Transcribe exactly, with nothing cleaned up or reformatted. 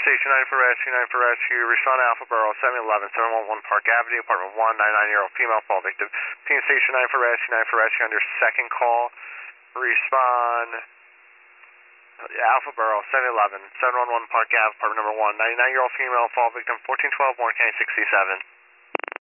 Station nine for rescue, nine for rescue. Respond Alpha Borough, seven eleven, seven one one Park Avenue, apartment one, ninety-nine-year-old female fall victim. Team Station nine for rescue, nine for rescue. Under second call, respond Alpha Borough, seven eleven, seven one one Park Ave, apartment number one, ninety-nine-year-old female fall victim, fourteen twelve Warren County sixty-seven.